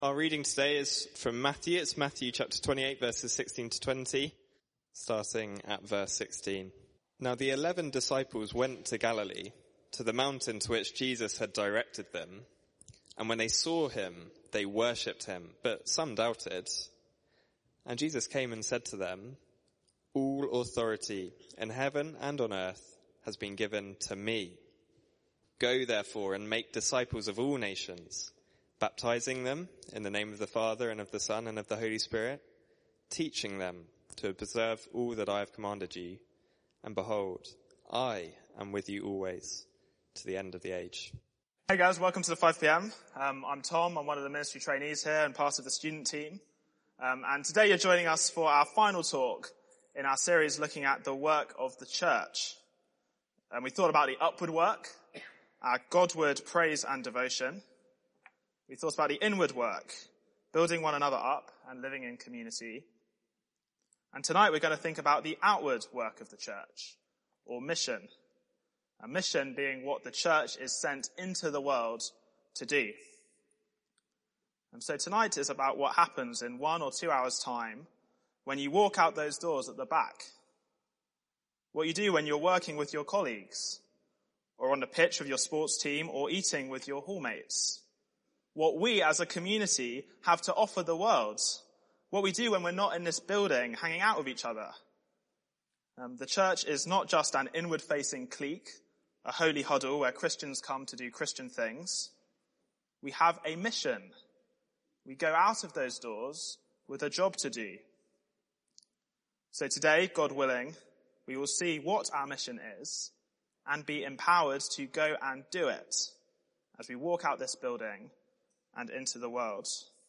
Our reading today is from Matthew. It's Matthew chapter 28, verses 16 to 20, starting at verse 16. Now the 11 disciples went to Galilee, to the mountain to which Jesus had directed them. And when they saw him, they worshipped him, but some doubted. And Jesus came and said to them, "All authority in heaven and on earth has been given to me. Go therefore and make disciples of all nations, baptizing them in the name of the Father and of the Son and of the Holy Spirit, teaching them to observe all that I have commanded you. And behold, I am with you always to the end of the age." Hey guys, welcome to the 5 p.m. I'm Tom. I'm one of the ministry trainees here and part of the student team. And today you're joining us for our final talk in our series looking at the work of the church. And we thought about the upward work, our Godward praise and devotion. We thought about the inward work, building one another up and living in community. And tonight we're going to think about the outward work of the church, or mission. A mission being what the church is sent into the world to do. And so tonight is about what happens in 1 or 2 hours' time when you walk out those doors at the back. What you do when you're working with your colleagues, or on the pitch of your sports team, or eating with your hallmates. What we as a community have to offer the world. What we do when we're not in this building hanging out with each other. The church is not just an inward-facing clique, a holy huddle where Christians come to do Christian things. We have a mission. We go out of those doors with a job to do. So today, God willing, we will see what our mission is and be empowered to go and do it as we walk out this building and into the world.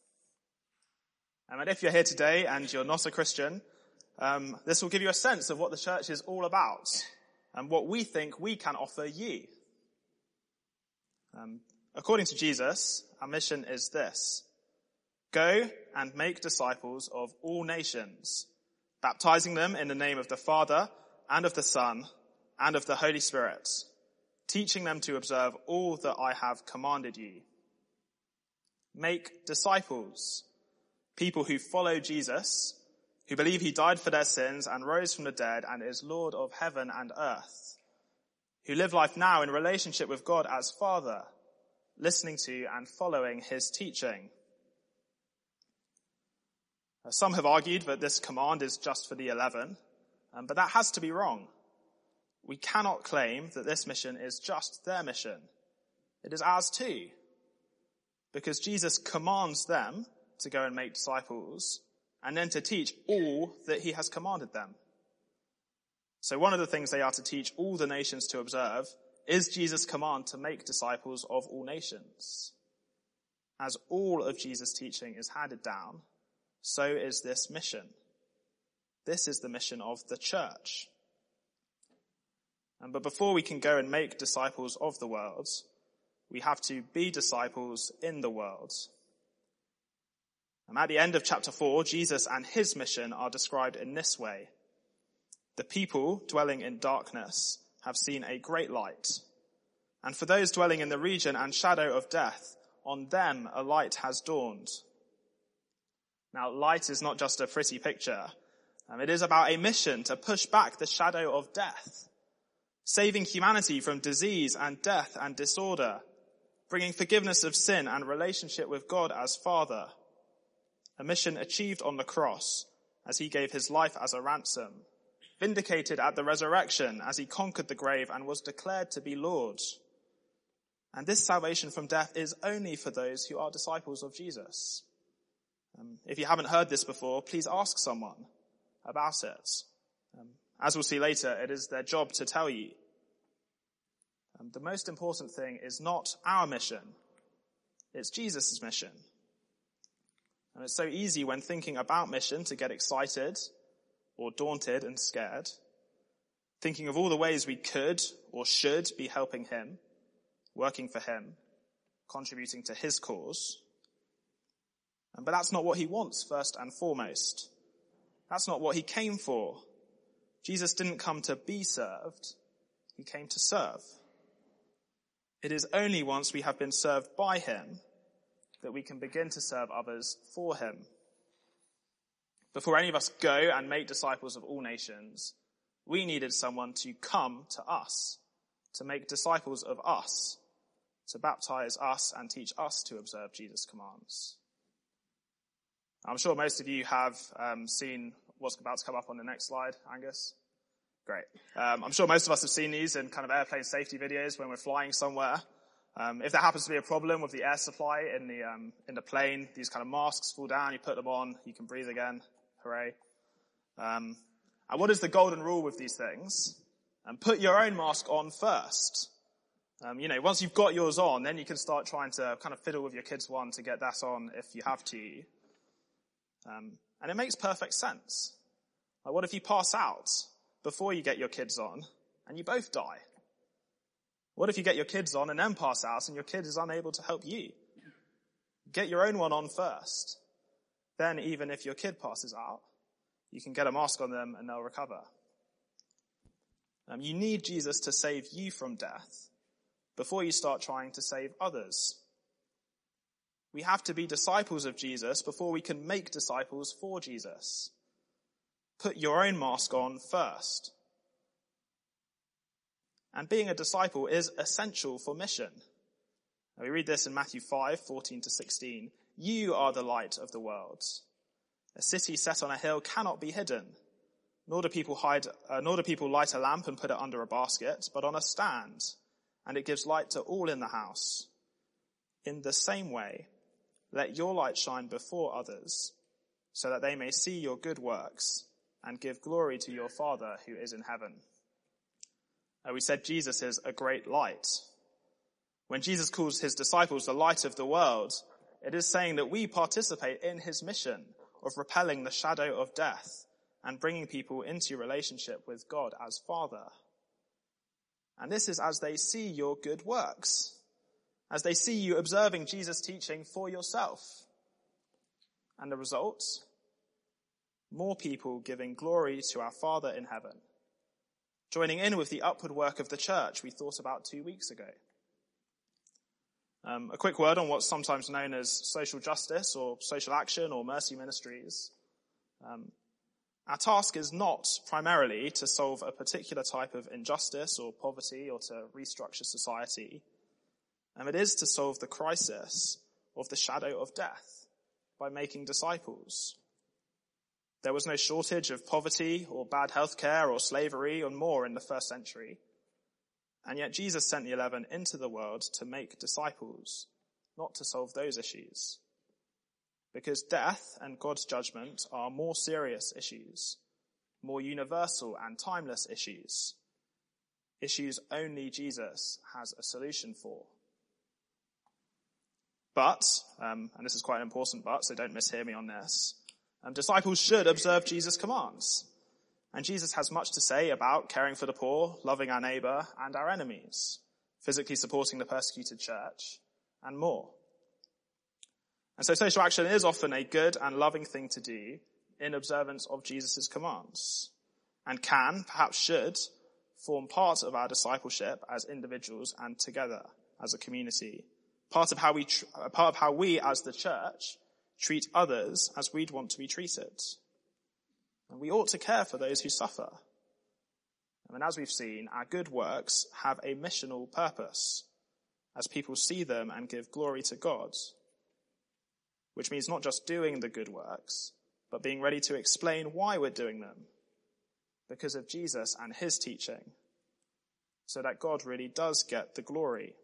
And if you're here today and you're not a Christian, this will give you a sense of what the church is all about and what we think we can offer you. According to Jesus, our mission is this: go and make disciples of all nations, baptizing them in the name of the Father and of the Son and of the Holy Spirit, teaching them to observe all that I have commanded you. Make disciples, people who follow Jesus, who believe he died for their sins and rose from the dead and is Lord of heaven and earth, who live life now in relationship with God as Father, listening to and following his teaching. Some have argued that this command is just for the 11, but that has to be wrong. We cannot claim that this mission is just their mission. It is ours too, because Jesus commands them to go and make disciples and then to teach all that he has commanded them. So one of the things they are to teach all the nations to observe is Jesus' command to make disciples of all nations. As all of Jesus' teaching is handed down, so is this mission. This is the mission of the church. But before we can go and make disciples of the world, we have to be disciples in the world. At the end of chapter 4, Jesus and his mission are described in this way: the people dwelling in darkness have seen a great light, and for those dwelling in the region and shadow of death, on them a light has dawned. Now, light is not just a pretty picture. It is about a mission to push back the shadow of death, saving humanity from disease and death and disorder, bringing forgiveness of sin and relationship with God as Father. A mission achieved on the cross as he gave his life as a ransom, vindicated at the resurrection as he conquered the grave and was declared to be Lord. And this salvation from death is only for those who are disciples of Jesus. If you haven't heard this before, please ask someone about it. As we'll see later, it is their job to tell you. The most important thing is not our mission. It's Jesus' mission. And it's so easy when thinking about mission to get excited or daunted and scared, thinking of all the ways we could or should be helping him, working for him, contributing to his cause. But that's not what he wants first and foremost. That's not what he came for. Jesus didn't come to be served. He came to serve. It is only once we have been served by him that we can begin to serve others for him. Before any of us go and make disciples of all nations, we needed someone to come to us, to make disciples of us, to baptize us and teach us to observe Jesus' commands. I'm sure most of you have seen what's about to come up on the next slide, Angus. Great. I'm sure most of us have seen these in kind of airplane safety videos when we're flying somewhere. If there happens to be a problem with the air supply in the plane, these kind of masks fall down, you put them on, you can breathe again. Hooray. And what is the golden rule with these things? Put your own mask on first. Once you've got yours on, then you can start trying to kind of fiddle with your kid's one to get that on if you have to. And it makes perfect sense. Like, what if you pass out before you get your kids on and you both die? What if you get your kids on and then pass out and your kid is unable to help you? Get your own one on first. Then even if your kid passes out, you can get a mask on them and they'll recover. You need Jesus to save you from death before you start trying to save others. We have to be disciples of Jesus before we can make disciples for Jesus. Put your own mask on first. And being a disciple is essential for mission. Now we read this in Matthew 5:14-16. You are the light of the world. A city set on a hill cannot be hidden, nor do people light a lamp and put it under a basket, but on a stand, and it gives light to all in the house. In the same way, let your light shine before others, so that they may see your good works and give glory to your Father who is in heaven. We said Jesus is a great light. When Jesus calls his disciples the light of the world, it is saying that we participate in his mission of repelling the shadow of death and bringing people into relationship with God as Father. And this is as they see your good works, as they see you observing Jesus' teaching for yourself. And the result? More people giving glory to our Father in heaven, joining in with the upward work of the church we thought about 2 weeks ago. A quick word on what's sometimes known as social justice or social action or mercy ministries. Our task is not primarily to solve a particular type of injustice or poverty or to restructure society. It is to solve the crisis of the shadow of death by making disciples. There was no shortage of poverty or bad healthcare or slavery or more in the first century. And yet Jesus sent the 11 into the world to make disciples, not to solve those issues. Because death and God's judgment are more serious issues, more universal and timeless issues. Issues only Jesus has a solution for. But, and this is quite an important but, so don't mishear me on this, disciples should observe Jesus' commands. And Jesus has much to say about caring for the poor, loving our neighbour and our enemies, physically supporting the persecuted church, and more. And so social action is often a good and loving thing to do in observance of Jesus' commands, and can, perhaps should, form part of our discipleship as individuals and together as a community. Part of how we as the church treat others as we'd want to be treated. And we ought to care for those who suffer. And as we've seen, our good works have a missional purpose as people see them and give glory to God, which means not just doing the good works, but being ready to explain why we're doing them because of Jesus and his teaching, so that God really does get the glory.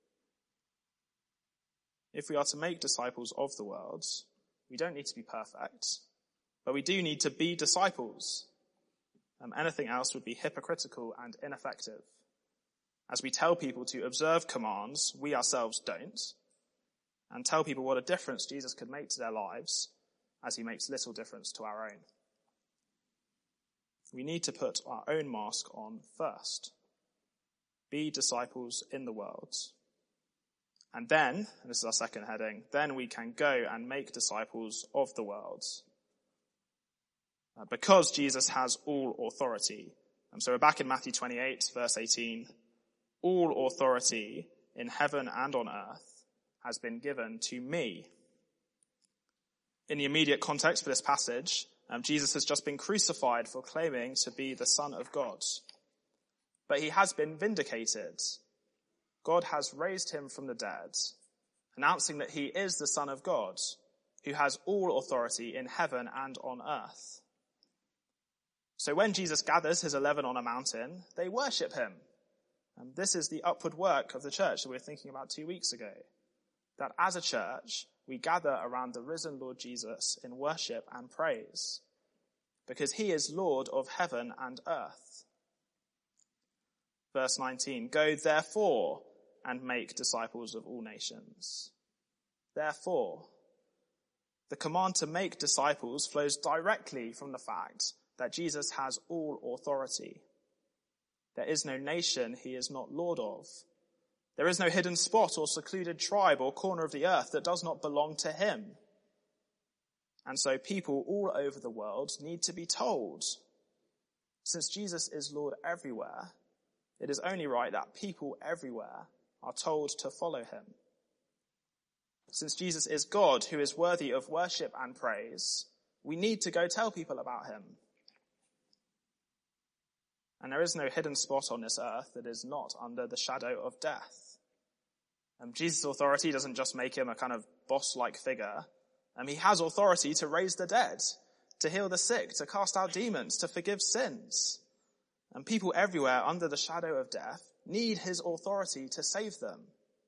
If we are to make disciples of the world, we don't need to be perfect, but we do need to be disciples. Anything else would be hypocritical and ineffective. As we tell people to observe commands we ourselves don't, and tell people what a difference Jesus could make to their lives as he makes little difference to our own. We need to put our own mask on first. Be disciples in the world. And then, and this is our second heading, then we can go and make disciples of the world. Because Jesus has all authority. So we're back in Matthew 28, verse 18. All authority in heaven and on earth has been given to me. In the immediate context for this passage, Jesus has just been crucified for claiming to be the Son of God. But he has been vindicated. God has raised him from the dead, announcing that he is the Son of God, who has all authority in heaven and on earth. So when Jesus gathers his 11 on a mountain, they worship him. And this is the upward work of the church that we were thinking about 2 weeks ago. That as a church, we gather around the risen Lord Jesus in worship and praise, because he is Lord of heaven and earth. Verse 19, go therefore and make disciples of all nations. Therefore, the command to make disciples flows directly from the fact that Jesus has all authority. There is no nation he is not Lord of. There is no hidden spot or secluded tribe or corner of the earth that does not belong to him. And so people all over the world need to be told. Since Jesus is Lord everywhere, it is only right that people everywhere are told to follow him. Since Jesus is God who is worthy of worship and praise, we need to go tell people about him. And there is no hidden spot on this earth that is not under the shadow of death. Jesus' authority doesn't just make him a kind of boss-like figure. He has authority to raise the dead, to heal the sick, to cast out demons, to forgive sins. And people everywhere under the shadow of death need his authority to save them.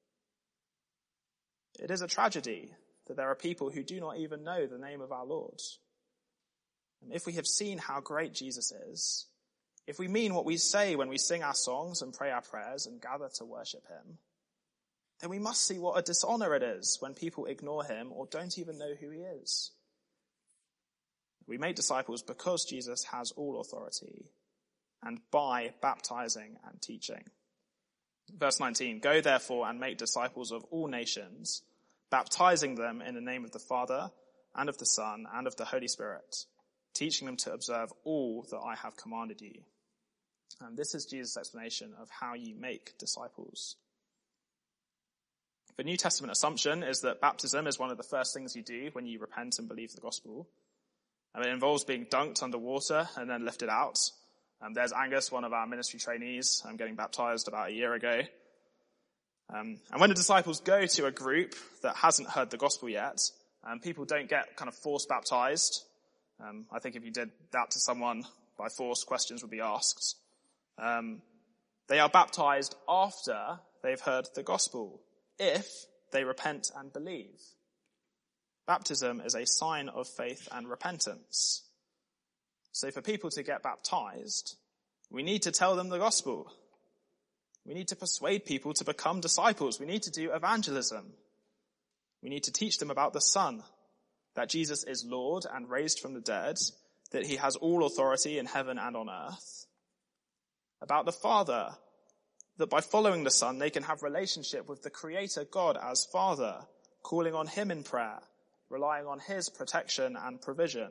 It is a tragedy that there are people who do not even know the name of our Lord. And if we have seen how great Jesus is, if we mean what we say when we sing our songs and pray our prayers and gather to worship him, then we must see what a dishonor it is when people ignore him or don't even know who he is. We make disciples because Jesus has all authority and by baptizing and teaching. Verse 19, go therefore and make disciples of all nations, baptizing them in the name of the Father and of the Son and of the Holy Spirit, teaching them to observe all that I have commanded you. And this is Jesus' explanation of how you make disciples. The New Testament assumption is that baptism is one of the first things you do when you repent and believe the gospel. It involves being dunked under water and then lifted out. There's Angus, one of our ministry trainees, getting baptized about a year ago. And when the disciples go to a group that hasn't heard the gospel yet, people don't get kind of force baptized. I think if you did that to someone by force, questions would be asked. They are baptized after they've heard the gospel, if they repent and believe. Baptism is a sign of faith and repentance. So for people to get baptized, we need to tell them the gospel. We need to persuade people to become disciples. We need to do evangelism. We need to teach them about the Son, that Jesus is Lord and raised from the dead, that he has all authority in heaven and on earth. About the Father, that by following the Son, they can have relationship with the Creator God as Father, calling on him in prayer, relying on his protection and provision,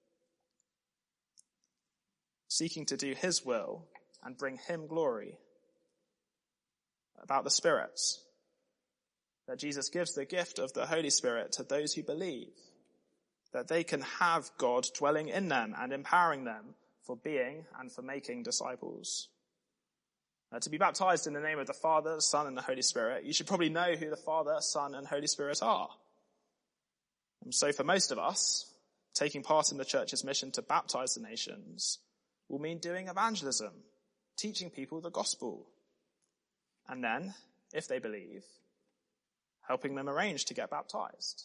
seeking to do his will and bring him glory. About the Spirit, that Jesus gives the gift of the Holy Spirit to those who believe, that they can have God dwelling in them and empowering them for being and for making disciples. To be baptized in the name of the Father, the Son, and the Holy Spirit, you should probably know who the Father, Son, and Holy Spirit are. And so for most of us, taking part in the church's mission to baptize the nations will mean doing evangelism, teaching people the gospel. And then, if they believe, helping them arrange to get baptized.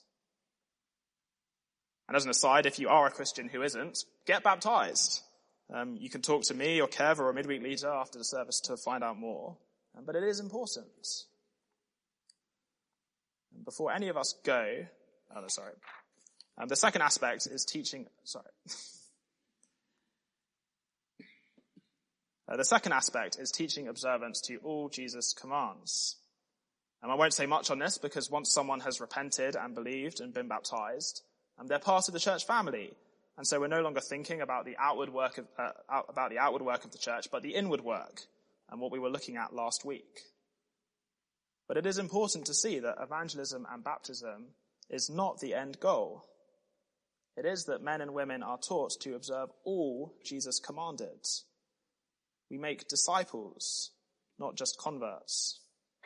And as an aside, if you are a Christian who isn't, get baptized. You can talk to me or Kev or a midweek leader after the service to find out more. But it is important. And before any of us go, the second aspect is teaching, the second aspect is teaching observance to all Jesus' commands. And I won't say much on this because once someone has repented and believed and been baptized, they're part of the church family. And so we're no longer thinking about the outward work of the church, but the inward work, and what we were looking at last week. But it is important to see that evangelism and baptism is not the end goal. It is that men and women are taught to observe all Jesus commanded. We make disciples, not just converts.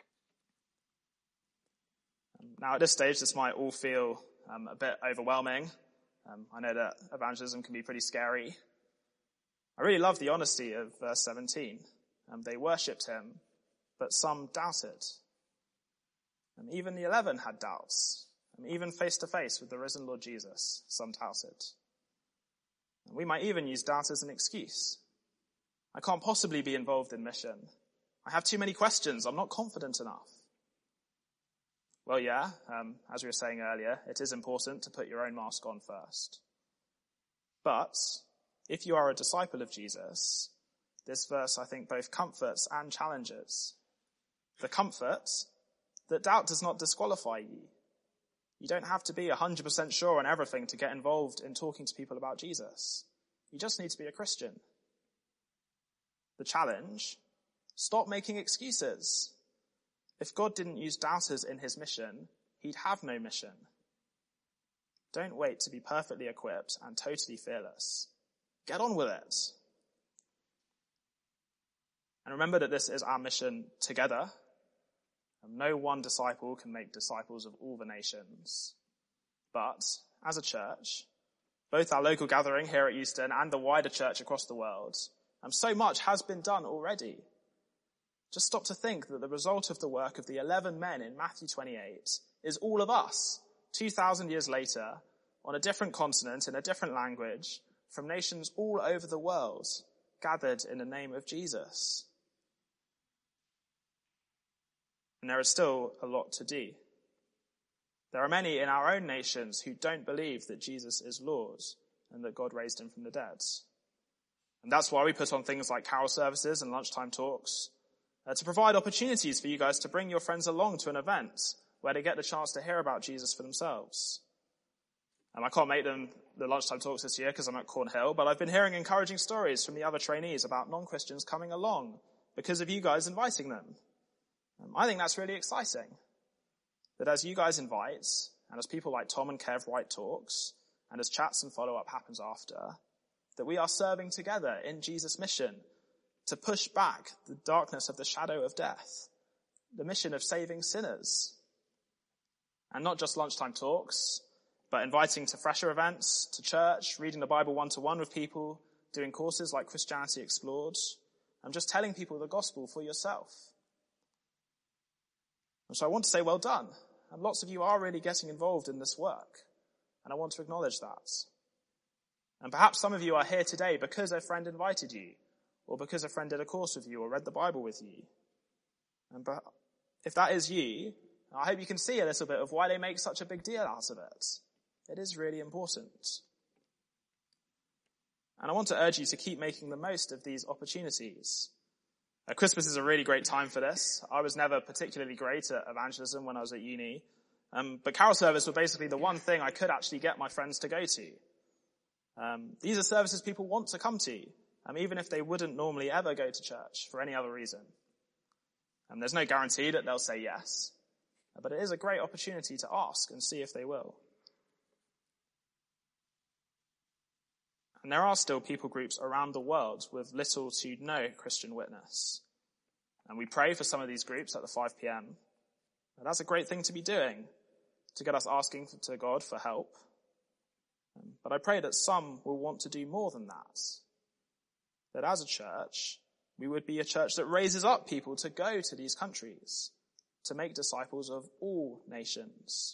Now at this stage, this might all feel a bit overwhelming. I know that evangelism can be pretty scary. I really love the honesty of verse 17. They worshipped him, but some doubted. And even the 11 had doubts. And even face to face with the risen Lord Jesus, some doubted. And we might even use doubt as an excuse. I can't possibly be involved in mission. I have too many questions. I'm not confident enough. Well, yeah, as we were saying earlier, it is important to put your own mask on first. But if you are a disciple of Jesus, this verse, I think, both comforts and challenges. The comfort that doubt does not disqualify you. You don't have to be 100% sure on everything to get involved in talking to people about Jesus. You just need to be a Christian. The challenge, stop making excuses. If God didn't use doubters in his mission, he'd have no mission. Don't wait to be perfectly equipped and totally fearless. Get on with it. And remember that this is our mission together. No one disciple can make disciples of all the nations. But as a church, both our local gathering here at Euston and the wider church across the world, so much has been done already. Just stop to think that the result of the work of the 11 men in Matthew 28 is all of us, 2,000 years later, on a different continent, in a different language, from nations all over the world, gathered in the name of Jesus. And there is still a lot to do. There are many in our own nations who don't believe that Jesus is Lord and that God raised him from the dead. And that's why we put on things like carol services and lunchtime talks, to provide opportunities for you guys to bring your friends along to an event where they get the chance to hear about Jesus for themselves. And I can't make them the lunchtime talks this year because I'm at Cornhill, but I've been hearing encouraging stories from the other trainees about non-Christians coming along because of you guys inviting them. I think that's really exciting. That as you guys invite, and as people like Tom and Kev write talks, and as chats and follow-up happens after, that we are serving together in Jesus' mission to push back the darkness of the shadow of death, the mission of saving sinners. And not just lunchtime talks, but inviting to fresher events, to church, reading the Bible one-to-one with people, doing courses like Christianity Explored, and just telling people the gospel for yourself. And so I want to say well done. And lots of you are really getting involved in this work. And I want to acknowledge that. And perhaps some of you are here today because a friend invited you, or because a friend did a course with you, or read the Bible with you. And if that is you, I hope you can see a little bit of why they make such a big deal out of it. It is really important. And I want to urge you to keep making the most of these opportunities. Christmas is a really great time for this. I was never particularly great at evangelism when I was at uni. But carol service was basically the one thing I could actually get my friends to go to. These are services people want to come to, even if they wouldn't normally ever go to church for any other reason. There's no guarantee that they'll say yes, but it is a great opportunity to ask and see if they will. And there are still people groups around the world with little to no Christian witness. And we pray for some of these groups at the 5 p.m. And that's a great thing to be doing, to get us asking to God for help. But I pray that some will want to do more than that. That as a church, we would be a church that raises up people to go to these countries, to make disciples of all nations.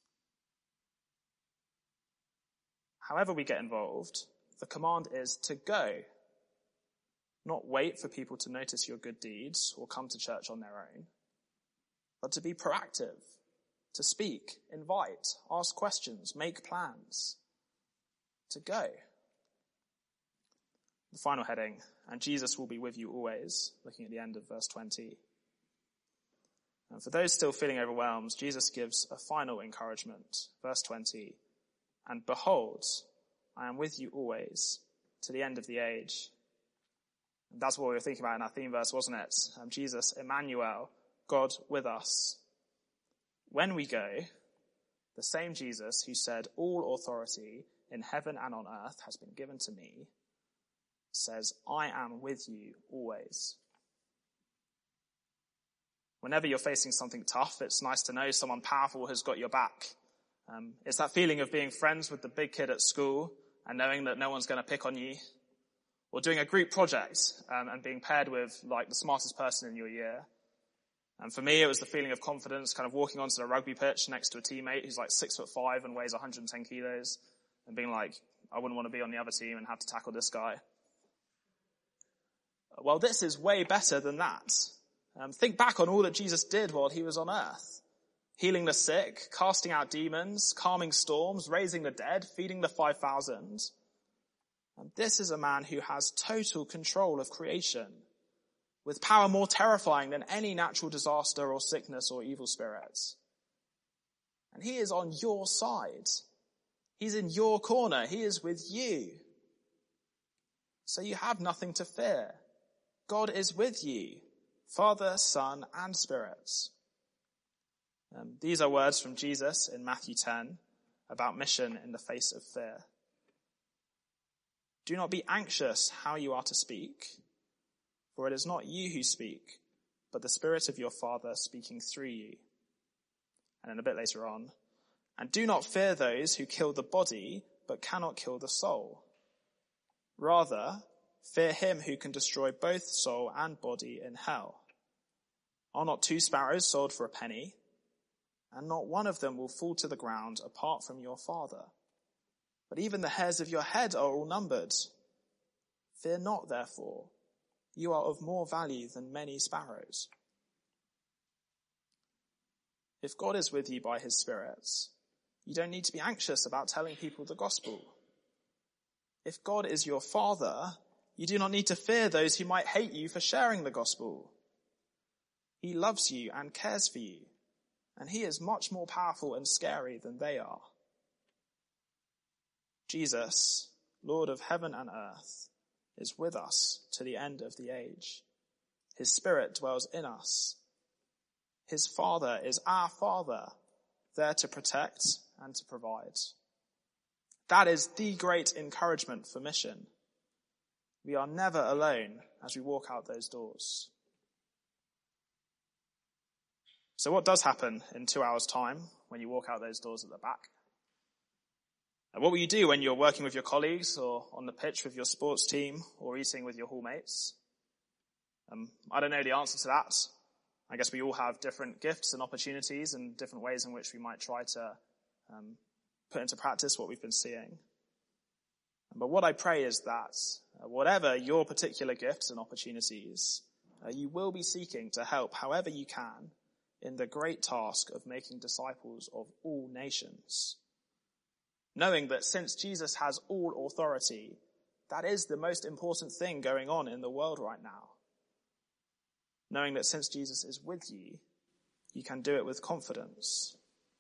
However we get involved, the command is to go. Not wait for people to notice your good deeds or come to church on their own, but to be proactive, to speak, invite, ask questions, make plans, to go. The final heading, and Jesus will be with you always, looking at the end of verse 20. And for those still feeling overwhelmed, Jesus gives a final encouragement. Verse 20, and behold, I am with you always to the end of the age. And that's what we were thinking about in our theme verse, wasn't it? Jesus, Emmanuel, God with us. When we go, the same Jesus who said, all authority in heaven and on earth has been given to me, says, I am with you always. Whenever you're facing something tough, it's nice to know someone powerful has got your back. It's that feeling of being friends with the big kid at school and knowing that no one's going to pick on you. Or doing a group project and being paired with like the smartest person in your year. And for me, it was the feeling of confidence, kind of walking onto the rugby pitch next to a teammate who's like 6'5" and weighs 110 kilos and being like, I wouldn't want to be on the other team and have to tackle this guy. Well, this is way better than that. Think back on all that Jesus did while he was on earth. Healing the sick, casting out demons, calming storms, raising the dead, feeding the 5,000. And this is a man who has total control of creation, with power more terrifying than any natural disaster or sickness or evil spirits. And he is on your side. He's in your corner. He is with you. So you have nothing to fear. God is with you, Father, Son, and Spirit. These are words from Jesus in Matthew 10 about mission in the face of fear. Do not be anxious how you are to speak, for it is not you who speak, but the Spirit of your Father speaking through you. And then a bit later on, and do not fear those who kill the body, but cannot kill the soul. Rather, fear him who can destroy both soul and body in hell. Are not 2 sparrows sold for a penny? And not one of them will fall to the ground apart from your Father. But even the hairs of your head are all numbered. Fear not, therefore. You are of more value than many sparrows. If God is with you by his Spirit, you don't need to be anxious about telling people the gospel. If God is your Father, you do not need to fear those who might hate you for sharing the gospel. He loves you and cares for you, and he is much more powerful and scary than they are. Jesus, Lord of heaven and earth, is with us to the end of the age. His Spirit dwells in us. His Father is our Father, there to protect and to provide. That is the great encouragement for mission. We are never alone as we walk out those doors. So what does happen in 2 hours' time when you walk out those doors at the back? And what will you do when you're working with your colleagues or on the pitch with your sports team or eating with your hallmates? I don't know the answer to that. I guess we all have different gifts and opportunities and different ways in which we might try to put into practice what we've been seeing. But what I pray is that whatever your particular gifts and opportunities, you will be seeking to help however you can in the great task of making disciples of all nations. Knowing that since Jesus has all authority, that is the most important thing going on in the world right now. Knowing that since Jesus is with you, you can do it with confidence.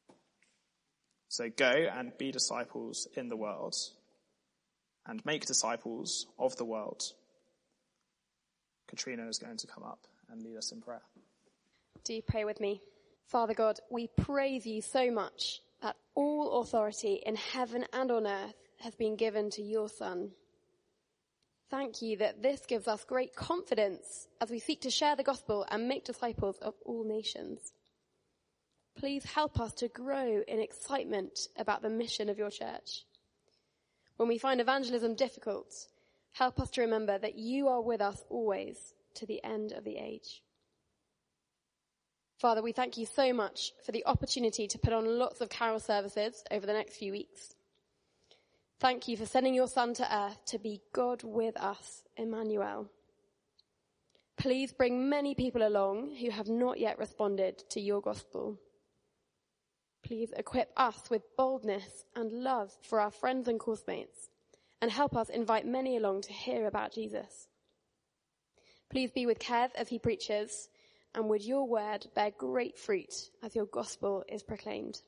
So go and be disciples in the world and make disciples of the world. Katrina is going to come up and lead us in prayer. Do you pray with me? Father God, we praise you so much that all authority in heaven and on earth has been given to your Son. Thank you that this gives us great confidence as we seek to share the gospel and make disciples of all nations. Please help us to grow in excitement about the mission of your church. When we find evangelism difficult, help us to remember that you are with us always to the end of the age. Father, we thank you so much for the opportunity to put on lots of carol services over the next few weeks. Thank you for sending your Son to earth to be God with us, Emmanuel. Please bring many people along who have not yet responded to your gospel. Please equip us with boldness and love for our friends and coursemates, and help us invite many along to hear about Jesus. Please be with Kev as he preaches, and would your word bear great fruit as your gospel is proclaimed.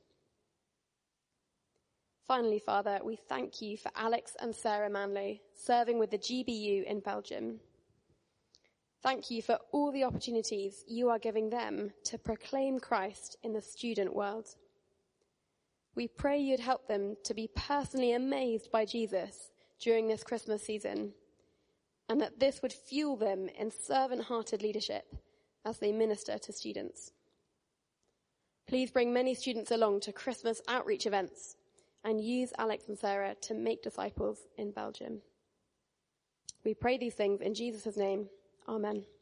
Finally, Father, we thank you for Alex and Sarah Manley serving with the GBU in Belgium. Thank you for all the opportunities you are giving them to proclaim Christ in the student world. We pray you'd help them to be personally amazed by Jesus during this Christmas season, and that this would fuel them in servant-hearted leadership as they minister to students. Please bring many students along to Christmas outreach events and use Alex and Sarah to make disciples in Belgium. We pray these things in Jesus' name. Amen.